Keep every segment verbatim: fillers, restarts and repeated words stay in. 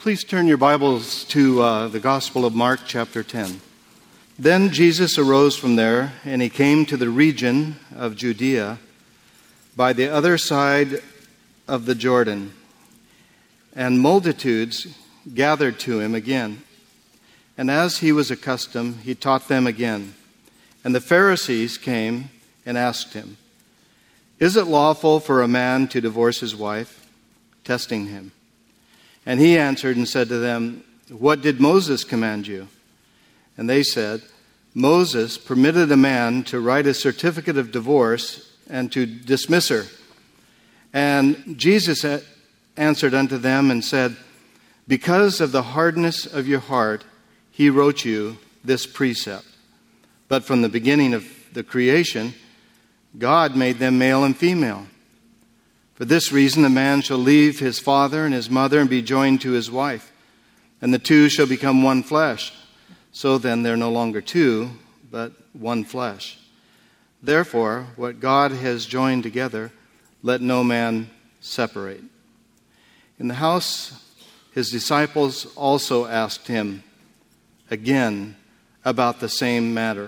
Please turn your Bibles to uh, the Gospel of Mark, chapter ten. Then Jesus arose from there, and he came to the region of Judea by the other side of the Jordan. And multitudes gathered to him again. And as he was accustomed, he taught them again. And the Pharisees came and asked him, "Is it lawful for a man to divorce his wife?" Testing him. And he answered and said to them, "What did Moses command you?" And they said, "Moses permitted a man to write a certificate of divorce and to dismiss her." And Jesus answered unto them and said, "Because of the hardness of your heart, he wrote you this precept. But from the beginning of the creation, God made them male and female. For this reason, a man shall leave his father and his mother and be joined to his wife, and the two shall become one flesh. So then they're no longer two, but one flesh. Therefore, what God has joined together, let no man separate." In the house, his disciples also asked him again about the same matter.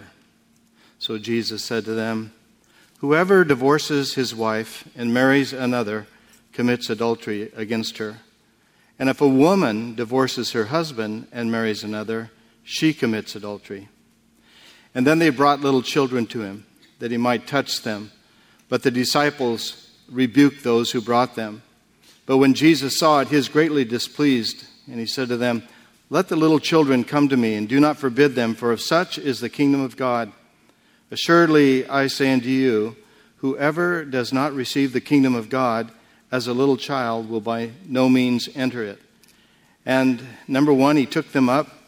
So Jesus said to them, "Whoever divorces his wife and marries another commits adultery against her. And if a woman divorces her husband and marries another, she commits adultery." And then they brought little children to him, that he might touch them. But the disciples rebuked those who brought them. But when Jesus saw it, he was greatly displeased, and he said to them, "Let the little children come to me, and do not forbid them, for of such is the kingdom of God. Assuredly, I say unto you, whoever does not receive the kingdom of God as a little child will by no means enter it." And number one, he took them up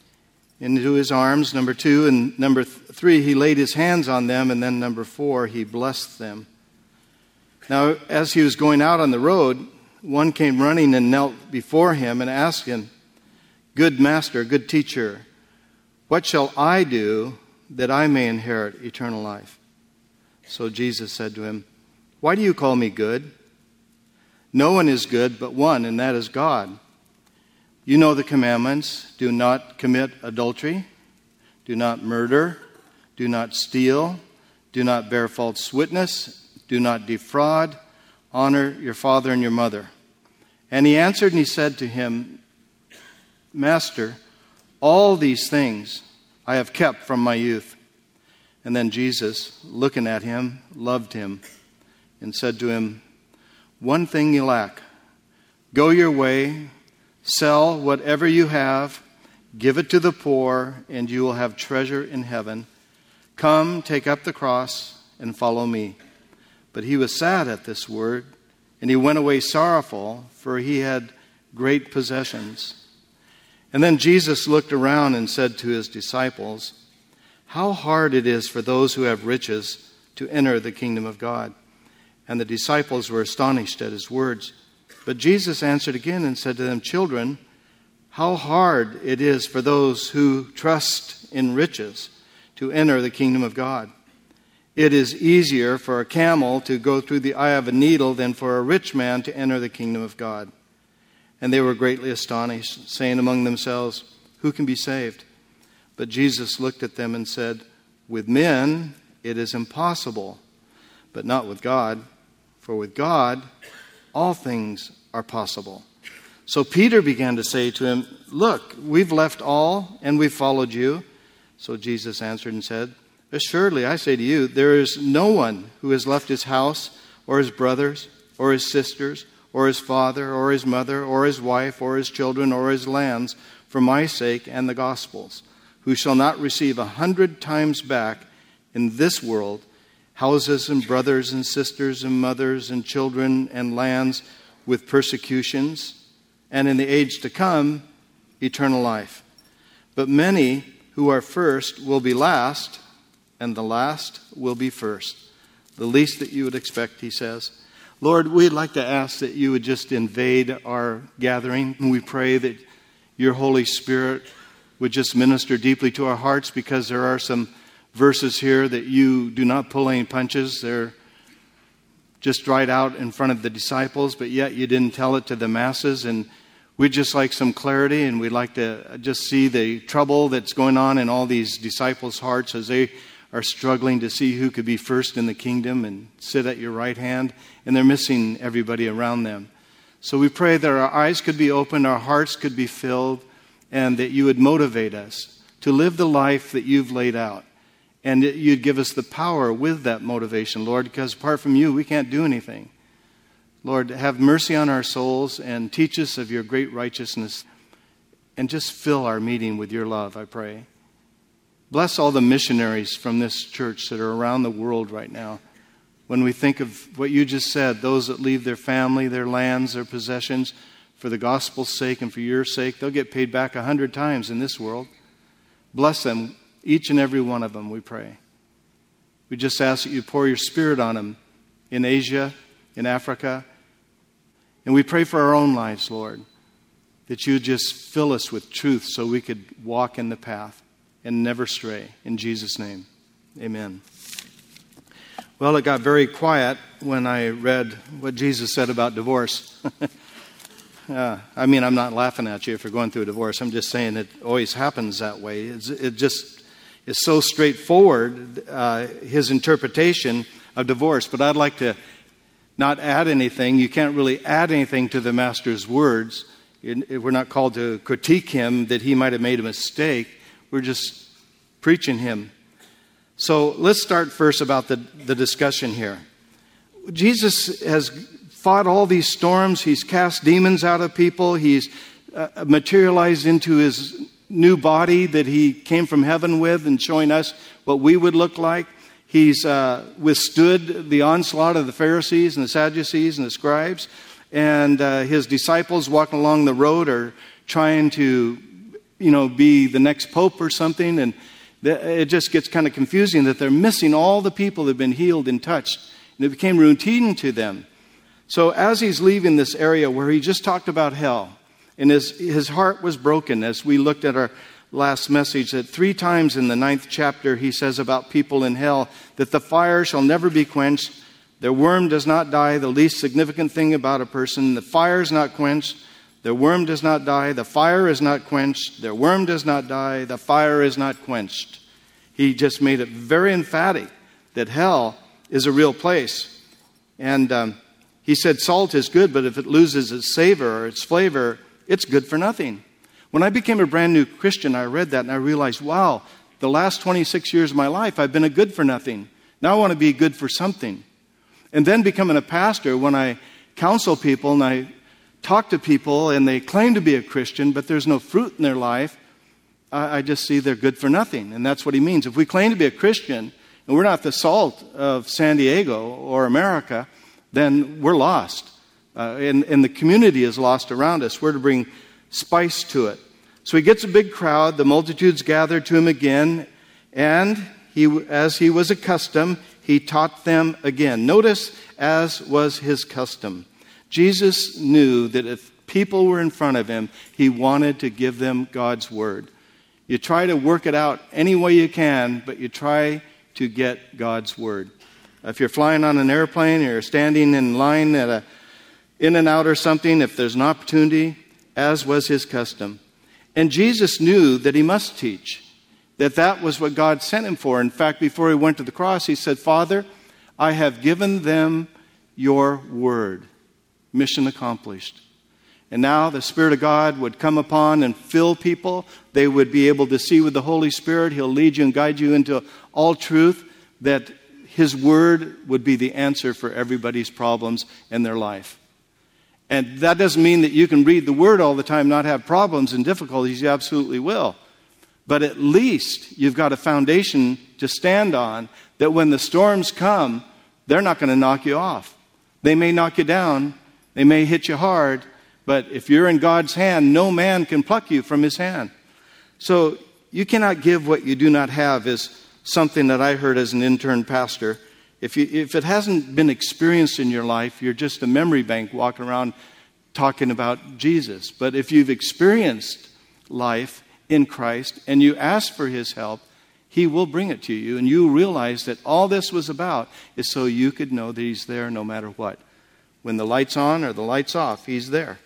into his arms. Number two, and number th- three, he laid his hands on them. And then number four, he blessed them. Now, as he was going out on the road, one came running and knelt before him and asked him, "Good master, good teacher, what shall I do that I may inherit eternal life?" So Jesus said to him, "Why do you call me good? No one is good but one, and that is God. You know the commandments: do not commit adultery, do not murder, do not steal, do not bear false witness, do not defraud, honor your father and your mother." And he answered and he said to him, "Master, all these things I have kept from my youth." And then Jesus, looking at him, loved him and said to him, "One thing you lack. Go your way, sell whatever you have, give it to the poor, and you will have treasure in heaven. Come, take up the cross and follow me." But he was sad at this word, and he went away sorrowful, for he had great possessions. And then Jesus looked around and said to his disciples, "How hard it is for those who have riches to enter the kingdom of God." And the disciples were astonished at his words. But Jesus answered again and said to them, "Children, how hard it is for those who trust in riches to enter the kingdom of God. It is easier for a camel to go through the eye of a needle than for a rich man to enter the kingdom of God." And they were greatly astonished, saying among themselves, "Who can be saved?" But Jesus looked at them and said, "With men it is impossible, but not with God. For with God all things are possible." So Peter began to say to him, "Look, we've left all and we've followed you." So Jesus answered and said, "Assuredly, I say to you, there is no one who has left his house or his brothers or his sisters or his father or his mother or his wife or his children or his lands for my sake and the gospel's, who shall not receive a hundred times back in this world houses and brothers and sisters and mothers and children and lands with persecutions, and in the age to come, eternal life. But many who are first will be last, and the last will be first." The least that you would expect, he says. Lord, we'd like to ask that you would just invade our gathering. And we pray that your Holy Spirit would just minister deeply to our hearts, because there are some verses here that you do not pull any punches. They're just right out in front of the disciples, but yet you didn't tell it to the masses. And We'd just like some clarity, and we'd like to just see the trouble that's going on in all these disciples' hearts as they are struggling to see who could be first in the kingdom and sit at your right hand, and they're missing everybody around them. So we pray that our eyes could be opened, our hearts could be filled, and that you would motivate us to live the life that you've laid out. And that you'd give us the power with that motivation, Lord, because apart from you, we can't do anything. Lord, have mercy on our souls and teach us of your great righteousness, and just fill our meeting with your love, I pray. Bless all the missionaries from this church that are around the world right now. When we think of what you just said, those that leave their family, their lands, their possessions, for the gospel's sake and for your sake, they'll get paid back a hundred times in this world. Bless them, each and every one of them, we pray. We just ask that you pour your Spirit on them in Asia, in Africa. And we pray for our own lives, Lord, that you just fill us with truth so we could walk in the path and never stray. In Jesus' name, amen. Well, it got very quiet when I read what Jesus said about divorce. uh, I mean, I'm not laughing at you if you're going through a divorce. I'm just saying it always happens that way. It's, it just is so straightforward, uh, his interpretation of divorce. But I'd like to not add anything. You can't really add anything to the Master's words. We're not called to critique him that he might have made a mistake. We're just preaching him. So let's start first about the, the discussion here. Jesus has fought all these storms. He's cast demons out of people. He's uh, materialized into his new body that he came from heaven with and showing us what we would look like. He's uh, withstood the onslaught of the Pharisees and the Sadducees and the scribes. And uh, his disciples walking along the road are trying to, you know, be the next pope or something. And th- it just gets kind of confusing that they're missing all the people that have been healed and touched. And it became routine to them. So as he's leaving this area where he just talked about hell, and his, his heart was broken, as we looked at our last message, that three times in the ninth chapter he says about people in hell that the fire shall never be quenched, their worm does not die, the least significant thing about a person, the fire is not quenched, their worm does not die, the fire is not quenched, their worm does not die, the fire is not quenched. He just made it very emphatic that hell is a real place. And um, he said salt is good, but if it loses its savor or its flavor, it's good for nothing. When I became a brand new Christian, I read that and I realized, wow, the last twenty-six years of my life, I've been a good for nothing. Now I want to be good for something. And then becoming a pastor, when I counsel people and I talk to people and they claim to be a Christian, but there's no fruit in their life, I, I just see they're good for nothing. And that's what he means. If we claim to be a Christian and we're not the salt of San Diego or America, then we're lost. Uh, and, and the community is lost around us. We're to bring spice to it. So he gets a big crowd. The multitudes gather to him again. And he, as he was accustomed, he taught them again. Notice, as was his custom. Jesus knew that if people were in front of him, he wanted to give them God's word. You try to work it out any way you can, but you try to get God's word. If you're flying on an airplane or you're standing in line at a in and out or something, if there's an opportunity, as was his custom. And Jesus knew that he must teach, that that was what God sent him for. In fact, before he went to the cross, he said, Father, I have given them your word. Mission accomplished. And now the Spirit of God would come upon and fill people. They would be able to see with the Holy Spirit. He'll lead you and guide you into all truth, that his word would be the answer for everybody's problems in their life. And that doesn't mean that you can read the word all the time, not have problems and difficulties. You absolutely will. But at least you've got a foundation to stand on that when the storms come, they're not going to knock you off. They may knock you down. They may hit you hard. But if you're in God's hand, no man can pluck you from his hand. So you cannot give what you do not have is something that I heard as an intern pastor. If you, if it hasn't been experienced in your life, you're just a memory bank walking around talking about Jesus. But if you've experienced life in Christ and you ask for his help, he will bring it to you. And you realize that all this was about is so you could know that he's there no matter what. When the light's on or the light's off, he's there.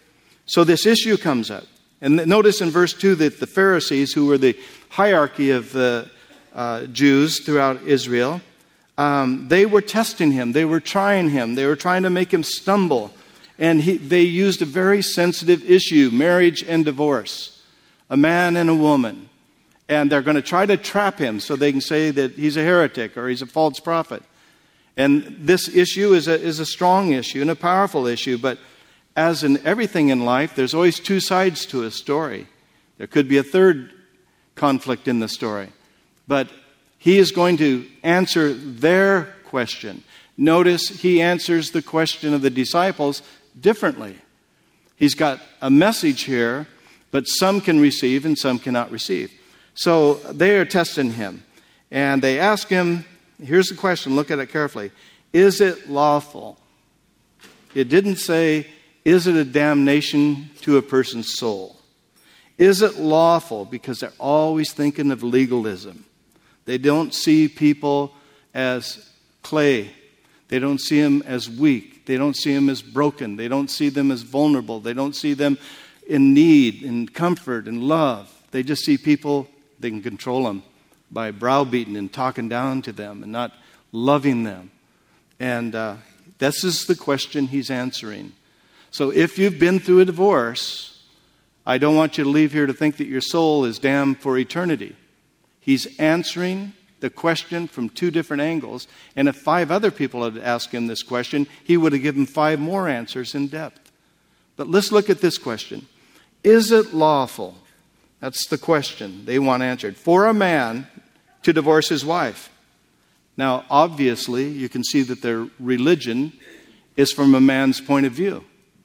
So this issue comes up. And notice in verse two that the Pharisees, who were the hierarchy of the uh, Jews throughout Israel, um, they were testing him. They were trying him. They were trying to make him stumble. And he, they used a very sensitive issue, marriage and divorce, a man and a woman. And they're going to try to trap him so they can say that he's a heretic or he's a false prophet. And this issue is a, is a strong issue and a powerful issue. But as in everything in life, there's always two sides to a story. There could be a third conflict in the story. But he is going to answer their question. Notice he answers the question of the disciples differently. He's got a message here, but some can receive and some cannot receive. So they are testing him. And they ask him, here's the question, look at it carefully. Is it lawful? It didn't say, is it a damnation to a person's soul? Is it lawful? Because they're always thinking of legalism. They don't see people as clay. They don't see them as weak. They don't see them as broken. They don't see them as vulnerable. They don't see them in need, in comfort, and love. They just see people, they can control them by browbeating and talking down to them and not loving them. And uh, this is the question he's answering. So if you've been through a divorce, I don't want you to leave here to think that your soul is damned for eternity. He's answering the question from two different angles. And if five other people had asked him this question, he would have given five more answers in depth. But let's look at this question. Is it lawful? That's the question they want answered. For a man to divorce his wife. Now, obviously, you can see that their religion is from a man's point of view.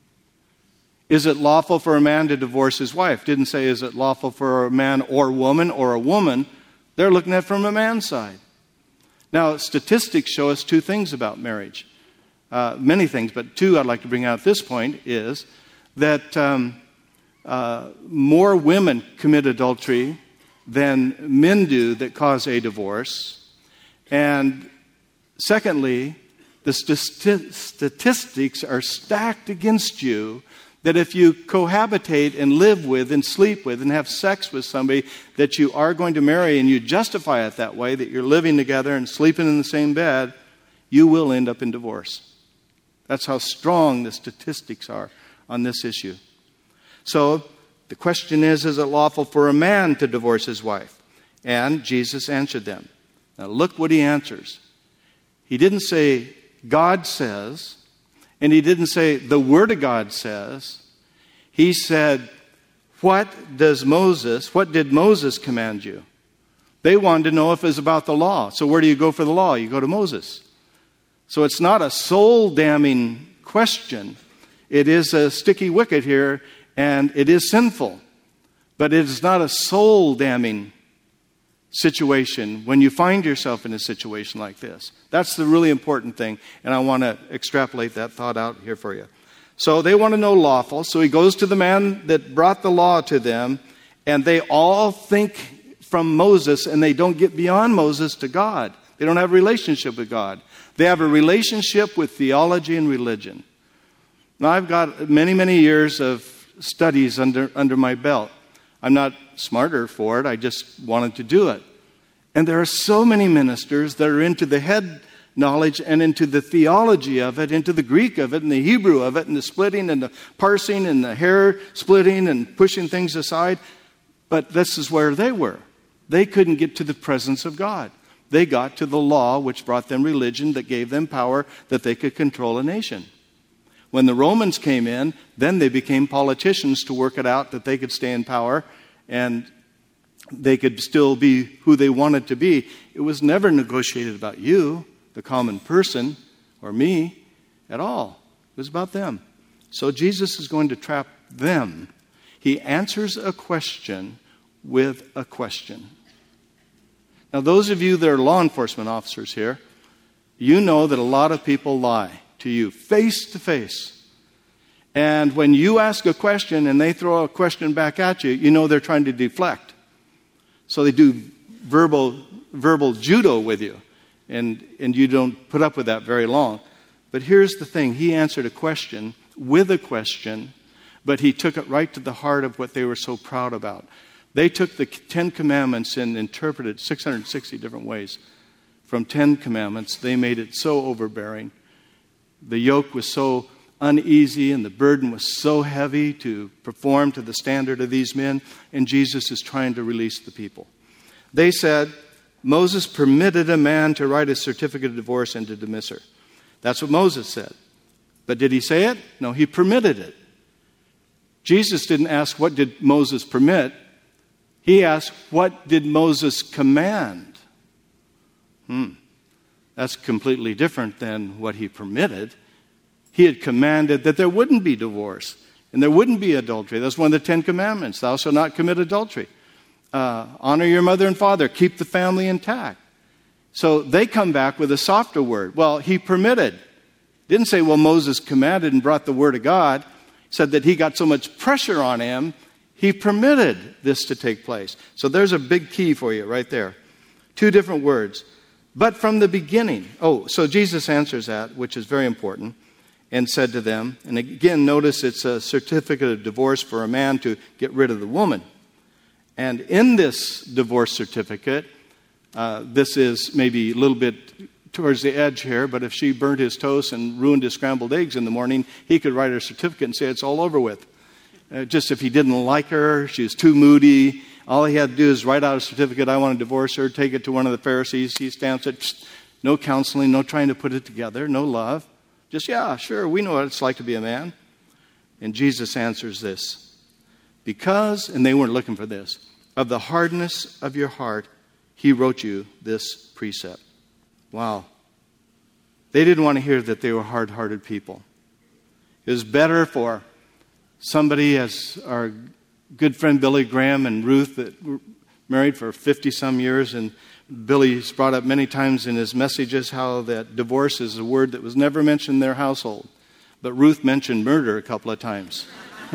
Is it lawful for a man to divorce his wife? Didn't say is it lawful for a man or woman or a woman. They're looking at it from a man's side. Now, statistics show us two things about marriage. Uh, many things, but two I'd like to bring out at this point is that um, uh, more women commit adultery than men do that cause a divorce. And secondly, the st- statistics are stacked against you that if you cohabitate and live with and sleep with and have sex with somebody that you are going to marry and you justify it that way, that you're living together and sleeping in the same bed, you will end up in divorce. That's how strong the statistics are on this issue. So the question is, is it lawful for a man to divorce his wife? And Jesus answered them. Now look what he answers. He didn't say, God says, and he didn't say, the Word of God says. He said, what does Moses, what did Moses command you? They wanted to know if it was about the law. So where do you go for the law? You go to Moses. So it's not a soul-damning question. It is a sticky wicket here, and it is sinful. But it is not a soul-damning situation when you find yourself in a situation like this. That's the really important thing, and I want to extrapolate that thought out here for you. So they want to know lawful, so he goes to the man that brought the law to them, and they all think from Moses, and they don't get beyond Moses to God. They don't have a relationship with God. They have a relationship with theology and religion. Now, I've got many, many years of studies under, under my belt. I'm not smarter for it. I just wanted to do it. And there are so many ministers that are into the head knowledge and into the theology of it, into the Greek of it and the Hebrew of it and the splitting and the parsing and the hair splitting and pushing things aside. But this is where they were. They couldn't get to the presence of God. They got to the law, which brought them religion that gave them power that they could control a nation. When the Romans came in, then they became politicians to work it out that they could stay in power and they could still be who they wanted to be. It was never negotiated about you, the common person, or me at all. It was about them. So Jesus is going to trap them. He answers a question with a question. Now, those of you that are law enforcement officers here, you know that a lot of people lie to you face to face. And when you ask a question and they throw a question back at you, you know they're trying to deflect. So they do verbal verbal judo with you. And, and you don't put up with that very long. But here's the thing. He answered a question with a question, but he took it right to the heart of what they were so proud about. They took the Ten Commandments and interpreted six hundred sixty different ways. From Ten Commandments, they made it so overbearing. The yoke was so uneasy and the burden was so heavy to perform to the standard of these men, and Jesus is trying to release the people. They said, Moses permitted a man to write a certificate of divorce and to dismiss her. That's what Moses said. But did he say it? No, he permitted it. Jesus didn't ask, what did Moses permit? He asked, what did Moses command? Hmm. That's completely different than what he permitted. He had commanded that there wouldn't be divorce and there wouldn't be adultery. That's one of the Ten Commandments. Thou shalt not commit adultery. Uh, honor your mother and father. Keep the family intact. So they come back with a softer word. Well, he permitted. Didn't say, well, Moses commanded and brought the word of God. He said that he got so much pressure on him, he permitted this to take place. So there's a big key for you right there. Two different words. But from the beginning. Oh, so Jesus answers that, which is very important, and said to them, and again, notice it's a certificate of divorce for a man to get rid of the woman. And in this divorce certificate, uh, this is maybe a little bit towards the edge here, but if she burnt his toast and ruined his scrambled eggs in the morning, he could write her certificate and say it's all over with. Uh, just if he didn't like her, she was too moody, all he had to do is write out a certificate, I want to divorce her, take it to one of the Pharisees, he stamps it, psst, no counseling, no trying to put it together, no love. Just, yeah, sure, we know what it's like to be a man. And Jesus answers this. Because, and they weren't looking for this, of the hardness of your heart, he wrote you this precept. Wow. They didn't want to hear that they were hard-hearted people. It was better for somebody, as our good friend Billy Graham and Ruth, that were married for fifty-some years, and Billy's brought up many times in his messages how that divorce is a word that was never mentioned in their household. But Ruth mentioned murder a couple of times.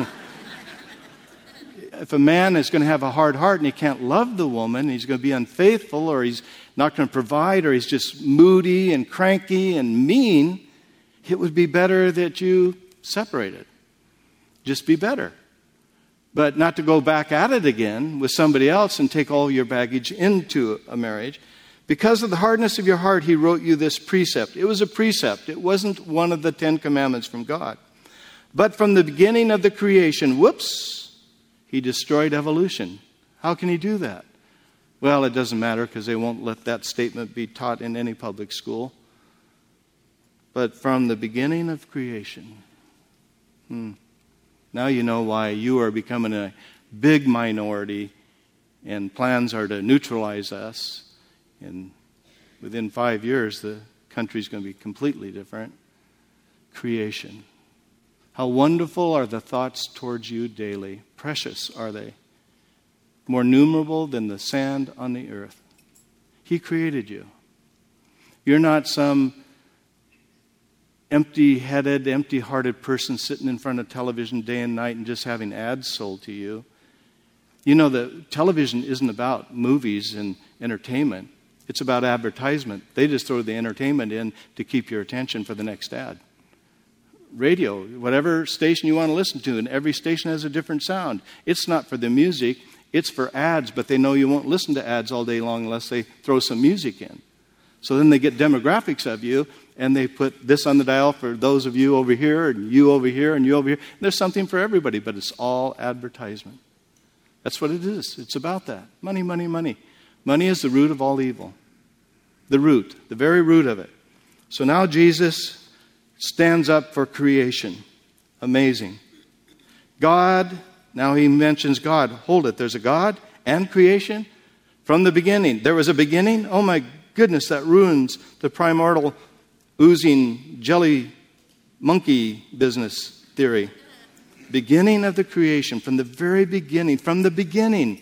If a man is going to have a hard heart and he can't love the woman, he's going to be unfaithful, or he's not going to provide, or he's just moody and cranky and mean, it would be better that you separated. Just be better. But not to go back at it again with somebody else and take all your baggage into a marriage. Because of the hardness of your heart, he wrote you this precept. It was a precept. It wasn't one of the Ten Commandments from God. But from the beginning of the creation, whoops, he destroyed evolution. How can he do that? Well, it doesn't matter because they won't let that statement be taught in any public school. But from the beginning of creation, hmm, now you know why you are becoming a big minority and plans are to neutralize us. And within five years, the country's going to be completely different. Creation. How wonderful are the thoughts towards you daily. Precious are they. More numerable than the sand on the earth. He created you. You're not some empty-headed, empty-hearted person sitting in front of television day and night and just having ads sold to you. You know, the television isn't about movies and entertainment. It's about advertisement. They just throw the entertainment in to keep your attention for the next ad. Radio, whatever station you want to listen to, and every station has a different sound. It's not for the music, it's for ads, but they know you won't listen to ads all day long unless they throw some music in. So then they get demographics of you, and they put this on the dial for those of you over here, and you over here, and you over here. And there's something for everybody, but it's all advertisement. That's what it is. It's about that. Money, money, money. Money is the root of all evil. The root, the very root of it. So now Jesus stands up for creation. Amazing. God, now he mentions God. Hold it, there's a God and creation from the beginning. There was a beginning? Oh my goodness, that ruins the primordial oozing jelly monkey business theory. Beginning of the creation, from the very beginning, from the beginning,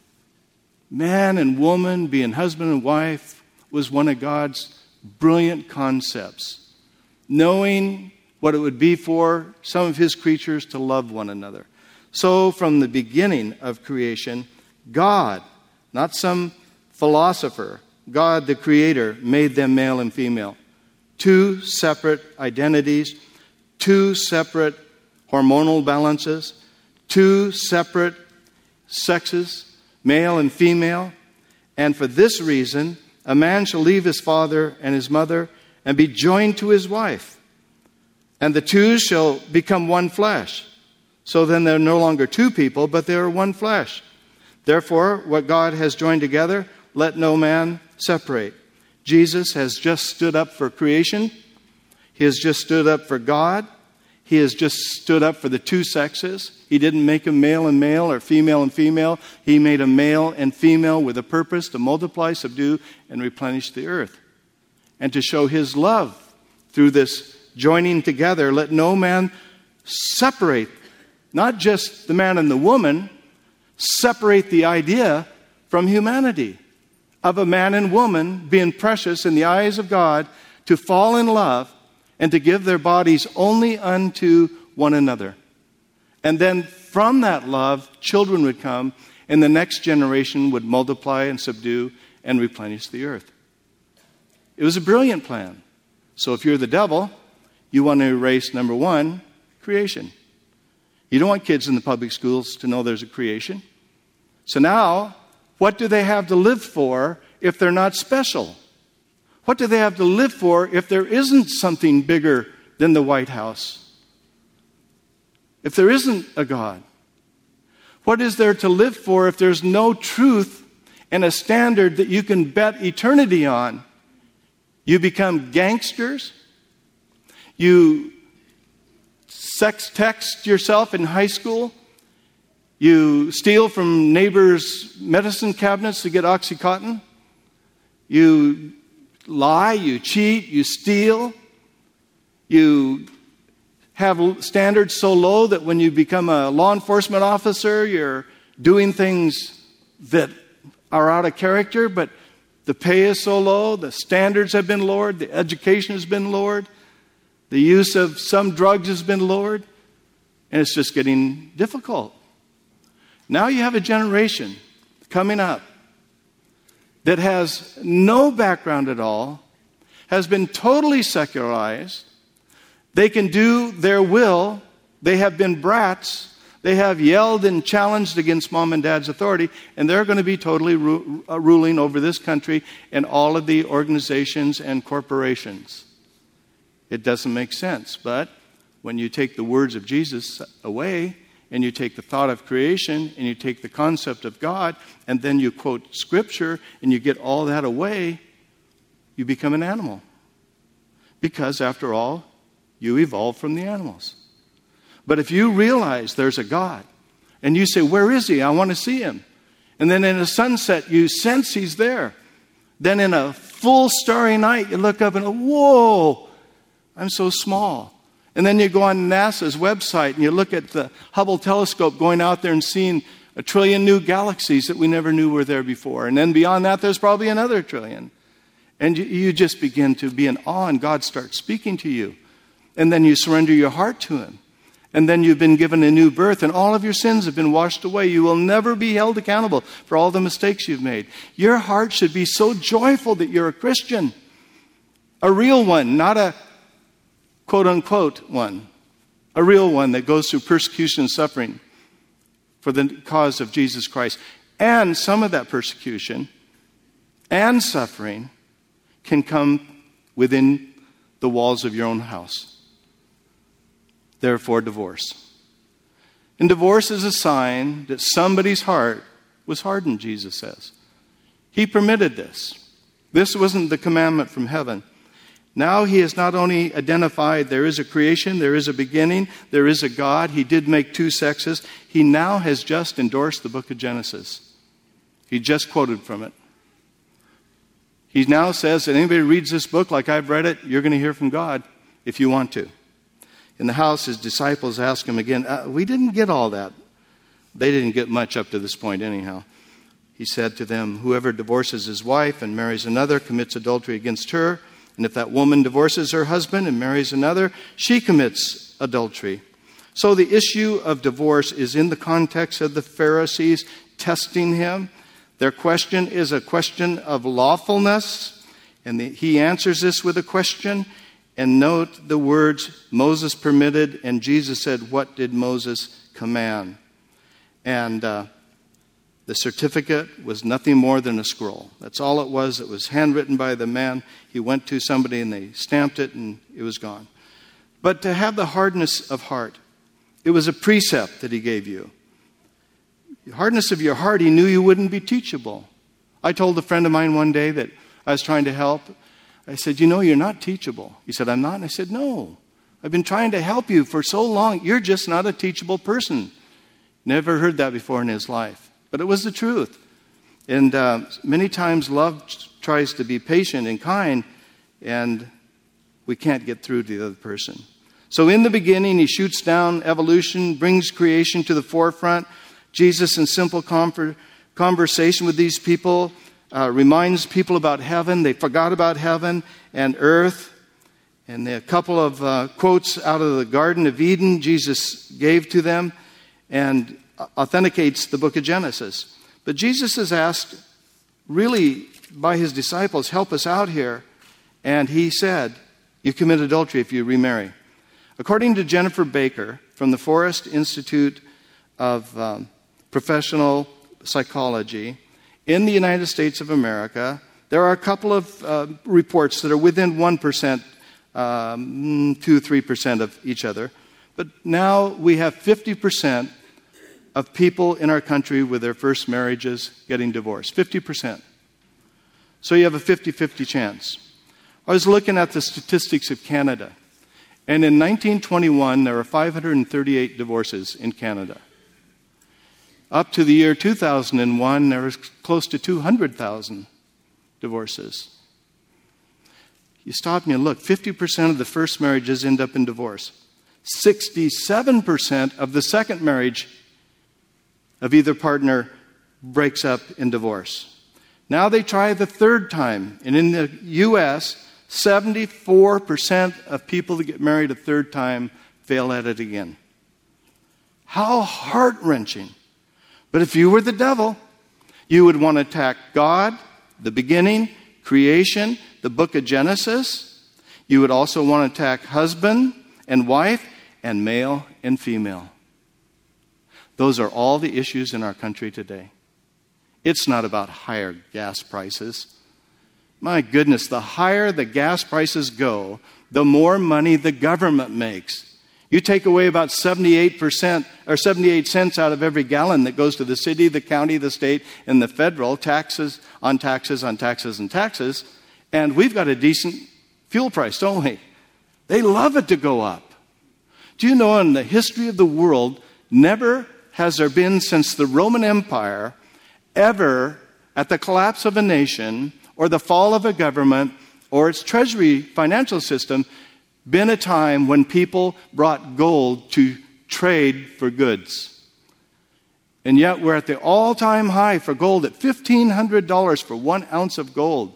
man and woman being husband and wife was one of God's brilliant concepts. Knowing what it would be for some of his creatures to love one another. So from the beginning of creation, God, not some philosopher, God the Creator made them male and female. Two separate identities, two separate hormonal balances, two separate sexes, male and female. And for this reason, a man shall leave his father and his mother and be joined to his wife. And the two shall become one flesh. So then they're no longer two people, but they are one flesh. Therefore, what God has joined together, let no man separate. Jesus has just stood up for creation. He has just stood up for God. He has just stood up for the two sexes. He didn't make them male and male or female and female. He made them male and female with a purpose to multiply, subdue, and replenish the earth. And to show his love through this joining together, let no man separate, not just the man and the woman, separate the idea from humanity of a man and woman being precious in the eyes of God, to fall in love and to give their bodies only unto one another. And then from that love, children would come, and the next generation would multiply and subdue and replenish the earth. It was a brilliant plan. So if you're the devil, you want to erase, number one, creation. You don't want kids in the public schools to know there's a creation. So now, what do they have to live for if they're not special? What do they have to live for if there isn't something bigger than the White House? If there isn't a God? What is there to live for if there's no truth and a standard that you can bet eternity on? You become gangsters. You sex text yourself in high school. You steal from neighbors' medicine cabinets to get OxyContin. You lie, you cheat, you steal. You have standards so low that when you become a law enforcement officer, you're doing things that are out of character, but the pay is so low, the standards have been lowered, the education has been lowered, the use of some drugs has been lowered, and it's just getting difficult. Now you have a generation coming up that has no background at all, has been totally secularized. They can do their will. They have been brats. They have yelled and challenged against mom and dad's authority, and they're going to be totally ru- uh, ruling over this country and all of the organizations and corporations. It doesn't make sense, but when you take the words of Jesus away, and you take the thought of creation, and you take the concept of God, and then you quote Scripture, and you get all that away, you become an animal. Because, after all, you evolved from the animals. But if you realize there's a God, and you say, where is he? I want to see him. And then in a sunset, you sense he's there. Then in a full starry night, you look up and go, whoa, I'm so small. And then you go on NASA's website and you look at the Hubble telescope going out there and seeing a trillion new galaxies that we never knew were there before. And then beyond that, there's probably another trillion. And you, you just begin to be in awe, and God starts speaking to you. And then you surrender your heart to him. And then you've been given a new birth, and all of your sins have been washed away. You will never be held accountable for all the mistakes you've made. Your heart should be so joyful that you're a Christian. A real one, not a quote-unquote one, a real one that goes through persecution and suffering for the cause of Jesus Christ. And some of that persecution and suffering can come within the walls of your own house. Therefore, divorce. And divorce is a sign that somebody's heart was hardened, Jesus says. He permitted this. This wasn't the commandment from heaven. Now he has not only identified there is a creation, there is a beginning, there is a God. He did make two sexes. He now has just endorsed the book of Genesis. He just quoted from it. He now says that anybody who reads this book like I've read it, you're going to hear from God if you want to. In the house, his disciples ask him again, uh, we didn't get all that. They didn't get much up to this point anyhow. He said to them, whoever divorces his wife and marries another commits adultery against her. And if that woman divorces her husband and marries another, she commits adultery. So the issue of divorce is in the context of the Pharisees testing him. Their question is a question of lawfulness. And the, he answers this with a question. And note the words Moses permitted and Jesus said, what did Moses command? And uh, the certificate was nothing more than a scroll. That's all it was. It was handwritten by the man. He went to somebody and they stamped it and it was gone. But to have the hardness of heart, it was a precept that he gave you. The hardness of your heart, he knew you wouldn't be teachable. I told a friend of mine one day that I was trying to help. I said, you know, you're not teachable. He said, I'm not. And I said, no. I've been trying to help you for so long. You're just not a teachable person. Never heard that before in his life. But it was the truth. And uh, many times love tries to be patient and kind, and we can't get through to the other person. So in the beginning, he shoots down evolution, brings creation to the forefront. Jesus, in simple conversation with these people, uh, reminds people about heaven. They forgot about heaven and earth. And a couple of uh, quotes out of the Garden of Eden Jesus gave to them and authenticates the book of Genesis. But Jesus is asked, really, by his disciples, help us out here. And he said, you commit adultery if you remarry. According to Jennifer Baker from the Forrest Institute of um, Professional Psychology, in the United States of America, there are a couple of uh, reports that are within one percent, um, two, three percent of each other. But now we have fifty percent of people in our country with their first marriages getting divorced. fifty percent. So you have a fifty-fifty chance. I was looking at the statistics of Canada. And in nineteen twenty-one, there were five hundred thirty-eight divorces in Canada. Up to the year two thousand one, there was close to two hundred thousand divorces. You stop and you look, fifty percent of the first marriages end up in divorce. sixty-seven percent of the second marriage of either partner breaks up in divorce. Now they try the third time. And in the U S, seventy-four percent of people that get married a third time fail at it again. How heart-wrenching. But if you were the devil, you would want to attack God, the beginning, creation, the book of Genesis. You would also want to attack husband and wife and male and female. Those are all the issues in our country today. It's not about higher gas prices. My goodness, the higher the gas prices go, the more money the government makes. You take away about seventy-eight percent or seventy-eight cents out of every gallon that goes to the city, the county, the state, and the federal, taxes on taxes on taxes and taxes, and we've got a decent fuel price, don't we? They love it to go up. Do you know, in the history of the world, never has there been, since the Roman Empire, ever at the collapse of a nation or the fall of a government or its treasury financial system, been a time when people brought gold to trade for goods. And yet we're at the all-time high for gold at fifteen hundred dollars for one ounce of gold.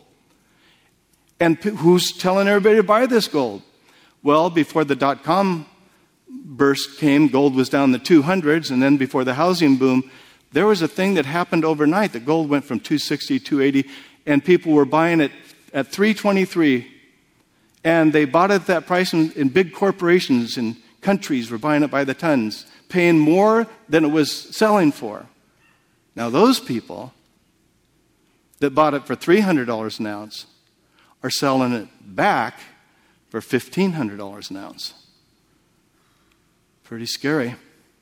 And p- who's telling everybody to buy this gold? Well, before the dot-com burst came, gold was down in the two hundreds, and then before the housing boom, there was a thing that happened overnight. The gold went from two sixty, two eighty, and people were buying it at three twenty-three. And they bought it at that price, and, and big corporations and countries were buying it by the tons, paying more than it was selling for. Now those people that bought it for three hundred dollars an ounce are selling it back for fifteen hundred dollars an ounce. Pretty scary.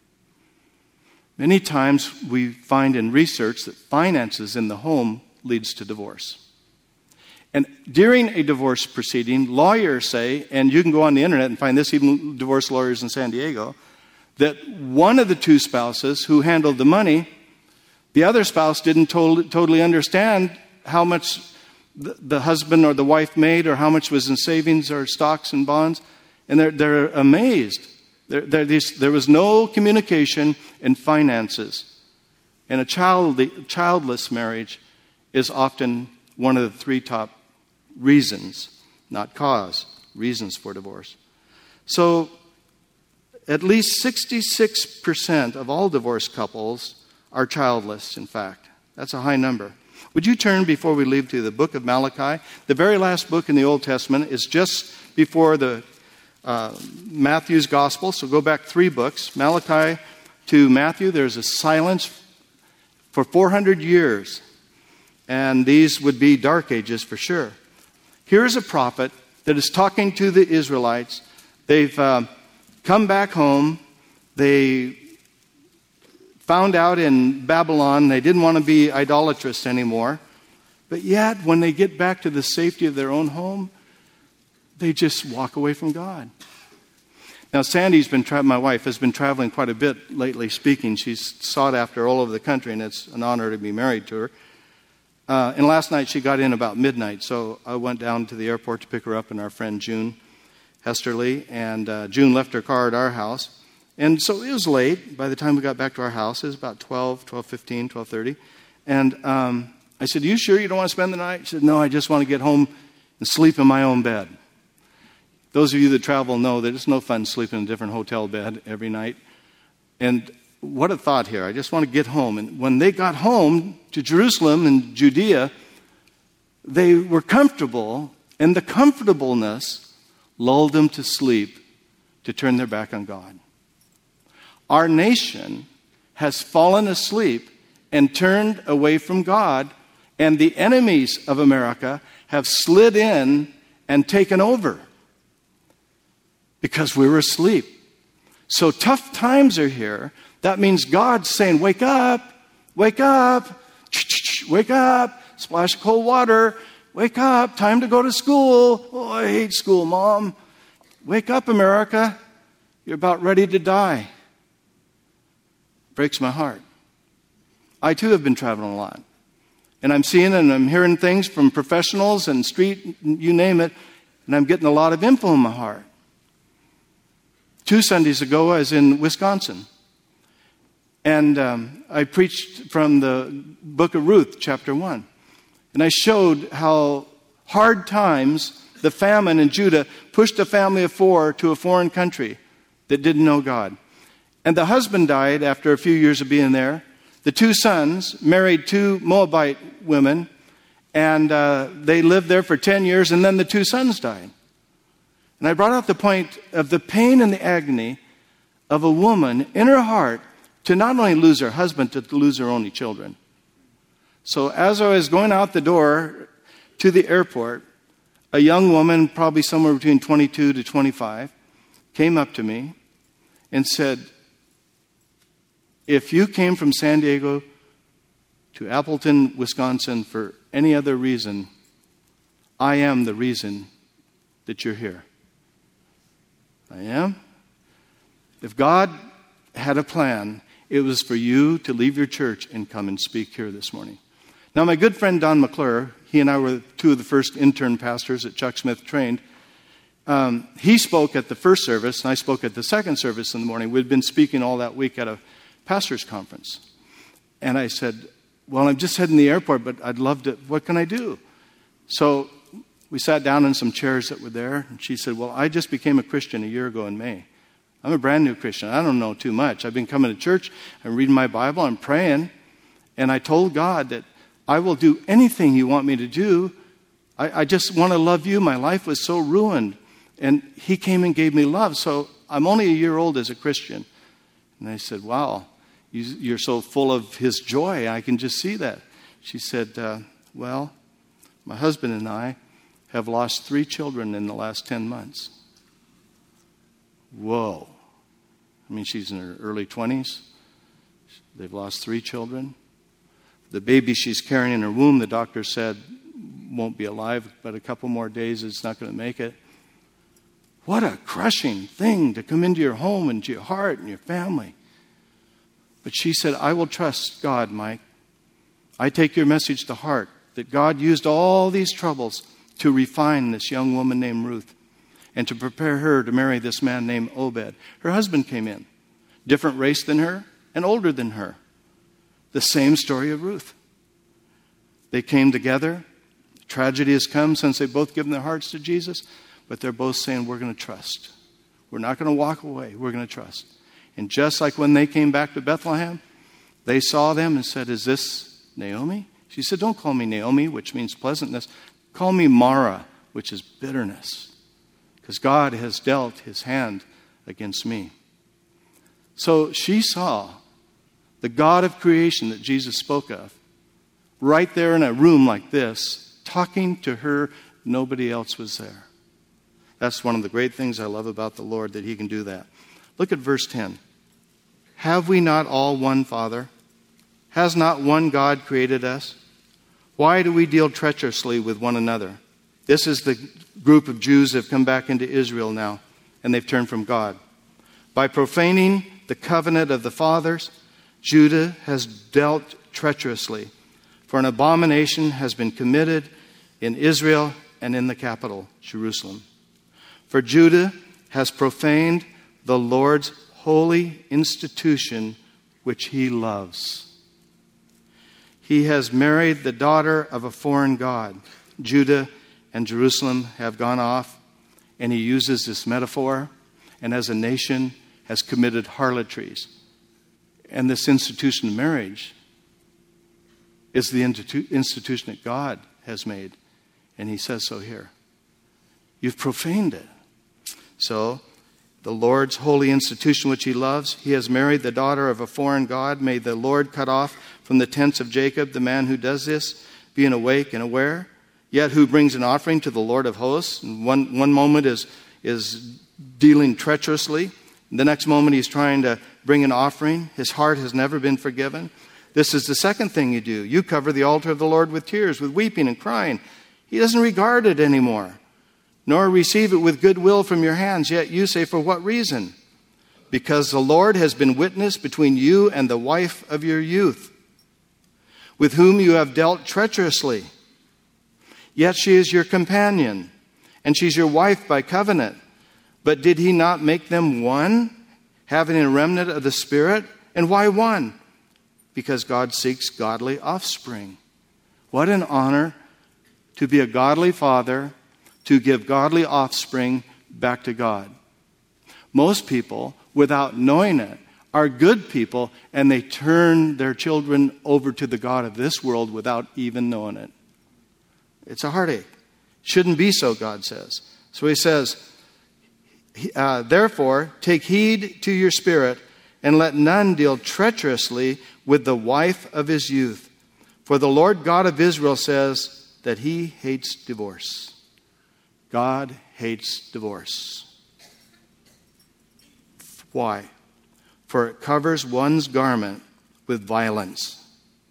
Many times we find in research that finances in the home leads to divorce. And during a divorce proceeding, lawyers say, and you can go on the internet and find this, even divorce lawyers in San Diego, that one of the two spouses who handled the money, the other spouse didn't to- totally understand how much the, the husband or the wife made or how much was in savings or stocks and bonds. And they're, they're amazed. There, there, there was no communication in finances. And a child, childless marriage is often one of the three top reasons, not cause, reasons for divorce. So at least sixty-six percent of all divorced couples are childless, in fact. That's a high number. Would you turn, before we leave, to the book of Malachi? The very last book in the Old Testament is just before the uh, Matthew's Gospel, so go back three books. Malachi to Matthew, there's a silence for four hundred years. And these would be dark ages for sure. Here's a prophet that is talking to the Israelites. They've uh, come back home. They found out in Babylon they didn't want to be idolatrous anymore. But yet, when they get back to the safety of their own home, they just walk away from God. Now, Sandy's been, tra- my wife, has been traveling quite a bit lately speaking. She's sought after all over the country, and it's an honor to be married to her. Uh, and last night she got in about midnight, so I went down to the airport to pick her up and our friend June Hesterly. And uh, June left her car at our house. And so it was late. By the time we got back to our house, it was about twelve, twelve fifteen, twelve thirty. And um, I said, "You sure you don't want to spend the night?" She said, "No, I just want to get home and sleep in my own bed." Those of you that travel know that it's no fun sleeping in a different hotel bed every night. And what a thought here. I just want to get home. And when they got home to Jerusalem and Judea, they were comfortable, and the comfortableness lulled them to sleep to turn their back on God. Our nation has fallen asleep and turned away from God, and the enemies of America have slid in and taken over because we were asleep. So tough times are here. That means God's saying, wake up, wake up, wake up, splash of cold water, wake up, time to go to school. Oh, I hate school, Mom. Wake up, America. You're about ready to die. Breaks my heart. I, too, have been traveling a lot. And I'm seeing and I'm hearing things from professionals and street, you name it, and I'm getting a lot of info in my heart. Two Sundays ago, I was in Wisconsin. And um, I preached from the book of Ruth, chapter one. And I showed how hard times, the famine in Judah, pushed a family of four to a foreign country that didn't know God. And the husband died after a few years of being there. The two sons married two Moabite women, and uh, they lived there for ten years, and then the two sons died. And I brought out the point of the pain and the agony of a woman in her heart to not only lose her husband, but to lose her only children. So as I was going out the door to the airport, a young woman, probably somewhere between twenty-two to twenty-five, came up to me and said, "If you came from San Diego to Appleton, Wisconsin for any other reason, I am the reason that you're here." I am. If God had a plan, it was for you to leave your church and come and speak here this morning. Now, my good friend Don McClure, he and I were two of the first intern pastors that Chuck Smith trained. Um, he spoke at the first service, and I spoke at the second service in the morning. We'd been speaking all that week at a pastor's conference. And I said, "Well, I'm just heading to the airport, but I'd love to, what can I do?" So we sat down in some chairs that were there, and she said, "Well, I just became a Christian a year ago in May. I'm a brand new Christian. I don't know too much. I've been coming to church, I'm reading my Bible, I'm praying, and I told God that I will do anything you want me to do. I, I just want to love you. My life was so ruined." And he came and gave me love. So I'm only a year old as a Christian. And I said, "Wow, you, you're so full of his joy. I can just see that." She said, uh, "Well, my husband and I have lost three children in the last ten months. Whoa. I mean, she's in her early twenties. They've lost three children. The baby she's carrying in her womb, the doctor said, won't be alive, but a couple more days it's not going to make it. What a crushing thing to come into your home and to your heart and your family. But she said, "I will trust God, Mike. I take your message to heart, that God used all these troubles to refine this young woman named Ruth and to prepare her to marry this man named Obed." Her husband came in, different race than her and older than her. The same story of Ruth. They came together. Tragedy has come since they've both given their hearts to Jesus, but they're both saying, we're going to trust. We're not going to walk away. We're going to trust. And just like when they came back to Bethlehem, they saw them and said, "Is this Naomi?" She said, "Don't call me Naomi," which means pleasantness. "Call me Mara," which is bitterness, because God has dealt his hand against me. So she saw the God of creation that Jesus spoke of right there in a room like this, talking to her. Nobody else was there. That's one of the great things I love about the Lord, that he can do that. Look at verse ten. Have we not all one Father? Has not one God created us? Why do we deal treacherously with one another? This is the group of Jews that have come back into Israel now, and they've turned from God. By profaning the covenant of the fathers, Judah has dealt treacherously, for an abomination has been committed in Israel and in the capital, Jerusalem. For Judah has profaned the Lord's holy institution, which he loves. He has married the daughter of a foreign god. Judah and Jerusalem have gone off, and he uses this metaphor, and as a nation has committed harlotries. And this institution of marriage is the institu- institution that God has made. And he says so here. You've profaned it. So, the Lord's holy institution which he loves, he has married the daughter of a foreign god. May the Lord cut off from the tents of Jacob the man who does this, being awake and aware, yet who brings an offering to the Lord of hosts. And one, one moment is, is dealing treacherously. The next moment he's trying to bring an offering. His heart has never been forgiven. This is the second thing you do. You cover the altar of the Lord with tears, with weeping and crying. He doesn't regard it anymore, nor receive it with goodwill from your hands. Yet you say, for what reason? Because the Lord has been witness between you and the wife of your youth, with whom you have dealt treacherously. Yet she is your companion, and she's your wife by covenant. But did he not make them one, having a remnant of the Spirit? And why one? Because God seeks godly offspring. What an honor to be a godly father, to give godly offspring back to God. Most people, without knowing it, are good people, and they turn their children over to the God of this world without even knowing it. It's a heartache. Shouldn't be so, God says. So he says, uh, therefore, take heed to your spirit, and let none deal treacherously with the wife of his youth. For the Lord God of Israel says that he hates divorce. God hates divorce. Why? For it covers one's garment with violence.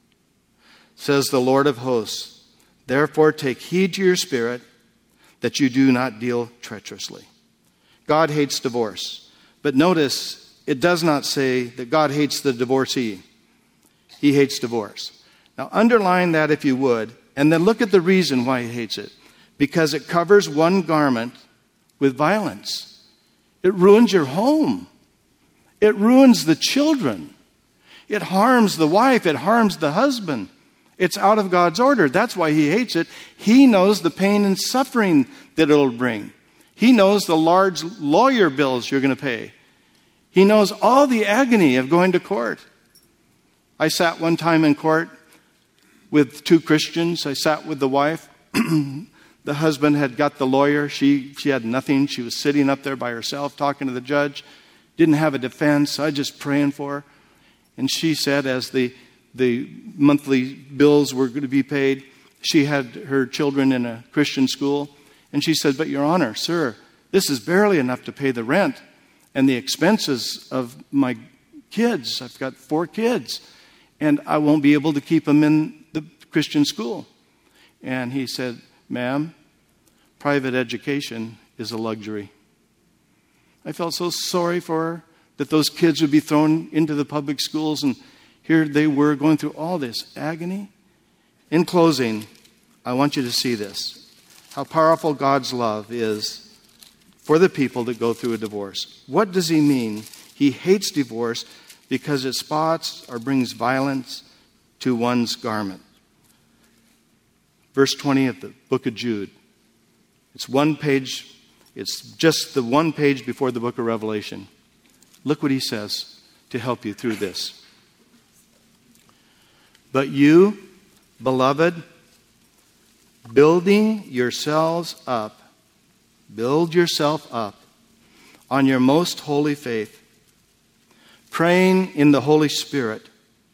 Says the Lord of hosts, therefore take heed to your spirit that you do not deal treacherously. God hates divorce. But notice, it does not say that God hates the divorcee. He hates divorce. Now underline that if you would, and then look at the reason why he hates it. Because it covers one garment with violence. It ruins your home. It ruins the children. It harms the wife. It harms the husband. It's out of God's order. That's why he hates it. He knows the pain and suffering that it'll bring. He knows the large lawyer bills you're going to pay. He knows all the agony of going to court. I sat one time in court with two Christians. I sat with the wife. The husband had got the lawyer. She, she had nothing. She was sitting up there by herself talking to the judge. Didn't have a defense. I was just praying for her. And she said, as the, the monthly bills were going to be paid, she had her children in a Christian school. And she said, but Your Honor, sir, this is barely enough to pay the rent and the expenses of my kids. I've got four kids. And I won't be able to keep them in the Christian school. And he said, ma'am, private education is a luxury. I felt so sorry for her that those kids would be thrown into the public schools, and here they were going through all this agony. In closing, I want you to see this, how powerful God's love is for the people that go through a divorce. What does he mean? He hates divorce because it spots or brings violence to one's garment. Verse twenty of the book of Jude. It's one page, it's just the one page before the book of Revelation. Look what he says to help you through this. But you, beloved, building yourselves up, build yourself up on your most holy faith, praying in the Holy Spirit.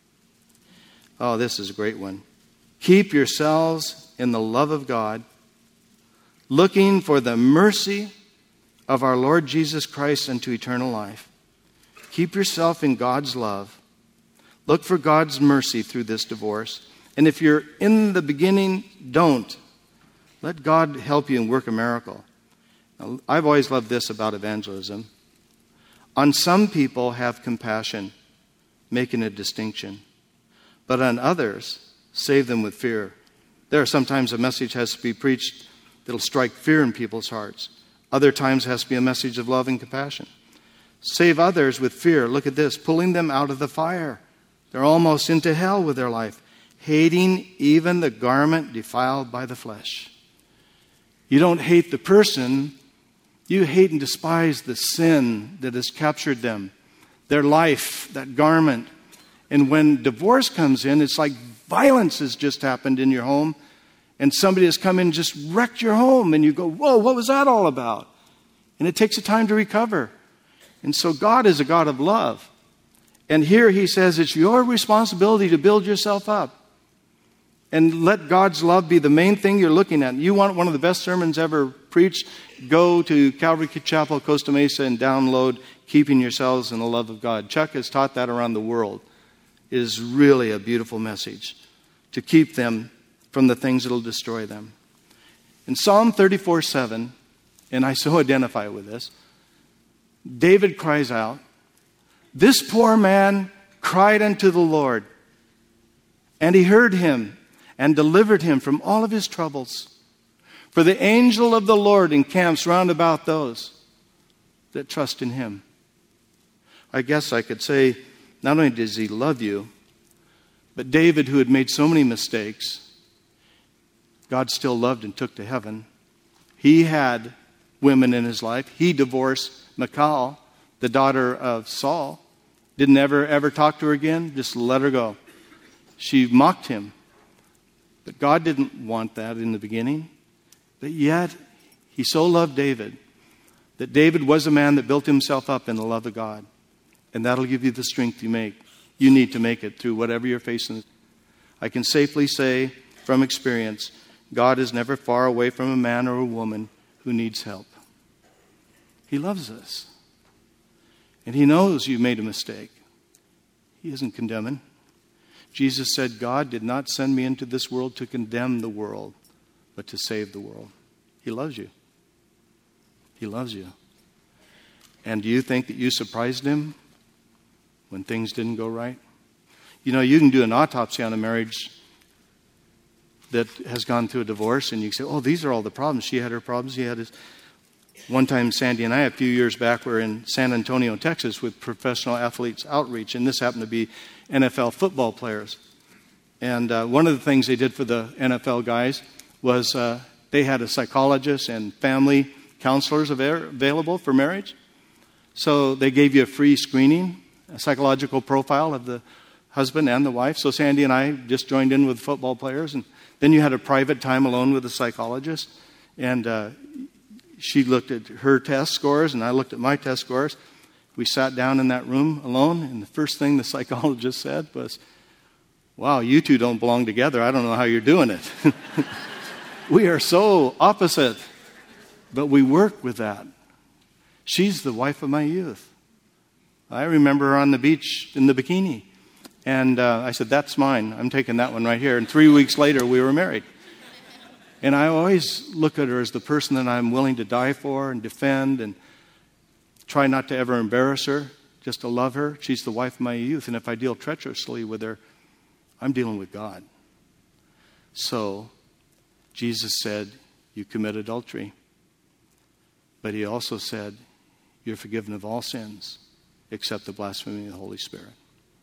Oh, this is a great one. Keep yourselves in the love of God, looking for the mercy of our Lord Jesus Christ unto eternal life. Keep yourself in God's love. Look for God's mercy through this divorce. And if you're in the beginning, don't. Let God help you and work a miracle. Now, I've always loved this about evangelism. On some people, have compassion, making a distinction. But on others, save them with fear. There are sometimes a message has to be preached that'll strike fear in people's hearts. Other times it has to be a message of love and compassion. Save others with fear. Look at this, pulling them out of the fire. They're almost into hell with their life, hating even the garment defiled by the flesh. You don't hate the person, you hate and despise the sin that has captured them, their life, that garment. And when divorce comes in, it's like violence has just happened in your home, and somebody has come in and just wrecked your home, and you go, whoa, what was that all about? And it takes a time to recover. And so God is a God of love. And here he says it's your responsibility to build yourself up. And let God's love be the main thing you're looking at. You want one of the best sermons ever preached? Go to Calvary Chapel, Costa Mesa, and download Keeping Yourselves in the Love of God. Chuck has taught that around the world. It is really a beautiful message to keep them from the things that will destroy them. In Psalm thirty-four seven, and I so identify with this, David cries out, "This poor man cried unto the Lord, and he heard him and delivered him from all of his troubles. For the angel of the Lord encamps round about those that trust in him." I guess I could say, not only does he love you, but David, who had made so many mistakes, God still loved and took to heaven. He had women in his life. He divorced Michal, the daughter of Saul. Didn't ever, ever talk to her again. Just let her go. She mocked him. But God didn't want that in the beginning. But yet, he so loved David that David was a man that built himself up in the love of God. And that'll give you the strength you make. You need to make it through whatever you're facing. I can safely say from experience, God is never far away from a man or a woman who needs help. He loves us. And he knows you made a mistake. He isn't condemning. Jesus said, God did not send me into this world to condemn the world, but to save the world. He loves you. He loves you. And do you think that you surprised him when things didn't go right? You know, you can do an autopsy on a marriage that has gone through a divorce, and you say, oh, these are all the problems. She had her problems, he had his. One time, Sandy and I, a few years back, were in San Antonio, Texas with Professional Athletes Outreach, and this happened to be N F L football players. And uh, one of the things they did for the N F L guys was uh, they had a psychologist and family counselors available for marriage. So they gave you a free screening, a psychological profile of the husband and the wife. So Sandy and I just joined in with football players, and then you had a private time alone with the psychologist, and uh, she looked at her test scores, and I looked at my test scores. We sat down in that room alone, and the first thing the psychologist said was, wow, you two don't belong together. I don't know how you're doing it. We are so opposite, but we work with that. She's the wife of my youth. I remember her on the beach in the bikini, and uh, I said, that's mine. I'm taking that one right here. And three weeks later, we were married. And I always look at her as the person that I'm willing to die for and defend and try not to ever embarrass her, just to love her. She's the wife of my youth. And if I deal treacherously with her, I'm dealing with God. So Jesus said, you commit adultery. But he also said, you're forgiven of all sins except the blasphemy of the Holy Spirit.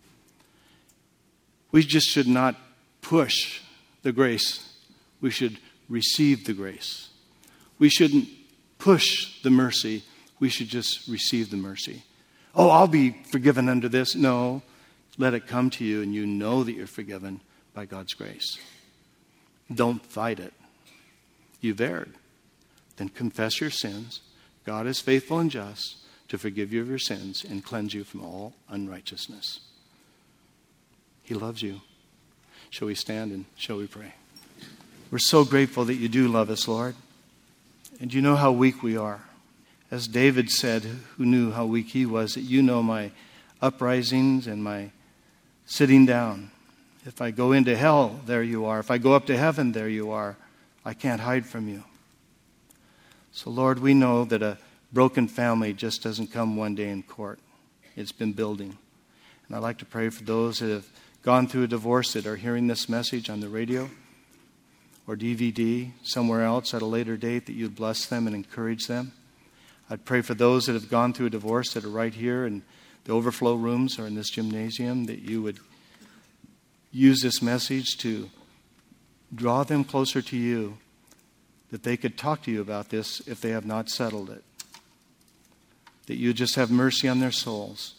We just should not push the grace. We should receive the grace. We shouldn't push the mercy. We should just receive the mercy. Oh, I'll be forgiven under this. No, let it come to you and you know that you're forgiven by God's grace. Don't fight it. You've erred. Then confess your sins. God is faithful and just to forgive you of your sins and cleanse you from all unrighteousness. He loves you. Shall we stand and shall we pray? We're so grateful that you do love us, Lord. And you know how weak we are. As David said, who knew how weak he was, that you know my uprisings and my sitting down. If I go into hell, there you are. If I go up to heaven, there you are. I can't hide from you. So, Lord, we know that a broken family just doesn't come one day in court. It's been building. And I'd like to pray for those that have gone through a divorce that are hearing this message on the radio or D V D somewhere else at a later date, that you'd bless them and encourage them. I'd pray for those that have gone through a divorce that are right here in the overflow rooms or in this gymnasium, that you would use this message to draw them closer to you, that they could talk to you about this if they have not settled it. That you just have mercy on their souls.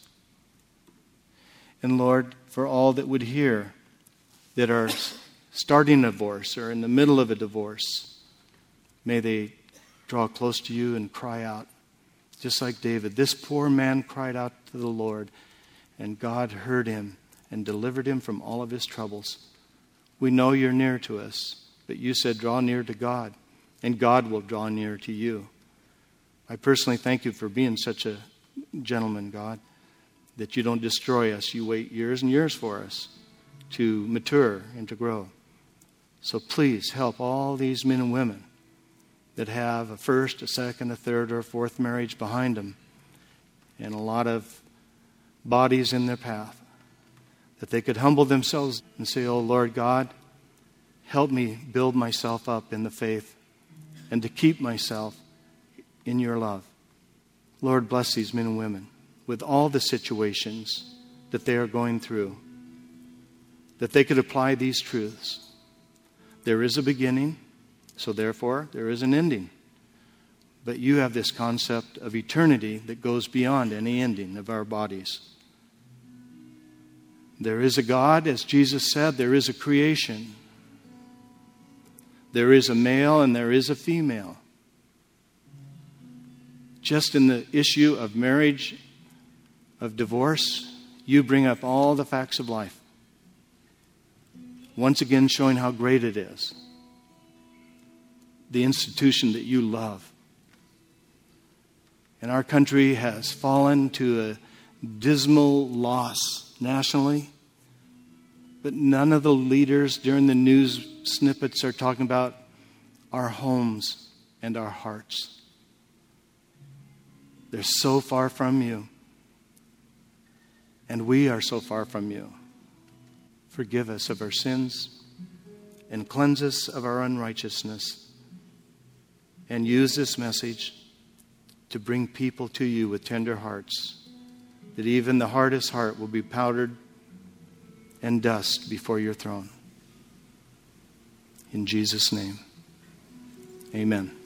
And Lord, for all that would hear that are starting a divorce or in the middle of a divorce, may they draw close to you and cry out. Just like David, this poor man cried out to the Lord, and God heard him and delivered him from all of his troubles. We know you're near to us, but you said draw near to God, and God will draw near to you. I personally thank you for being such a gentleman, God, that you don't destroy us. You wait years and years for us to mature and to grow. So please help all these men and women that have a first, a second, a third, or a fourth marriage behind them and a lot of bodies in their path, that they could humble themselves and say, oh, Lord God, help me build myself up in the faith and to keep myself in your love. Lord, bless these men and women with all the situations that they are going through, that they could apply these truths. There is a beginning, so therefore there is an ending. But you have this concept of eternity that goes beyond any ending of our bodies. There is a God, as Jesus said, there is a creation. There is a male and there is a female. Just in the issue of marriage, of divorce, you bring up all the facts of life. Once again showing how great it is. The institution that you love. And our country has fallen to a dismal loss nationally. But none of the leaders during the news snippets are talking about our homes and our hearts. They're so far from you. And we are so far from you. Forgive us of our sins and cleanse us of our unrighteousness. And use this message to bring people to you with tender hearts, that even the hardest heart will be powdered and dust before your throne. In Jesus' name, amen.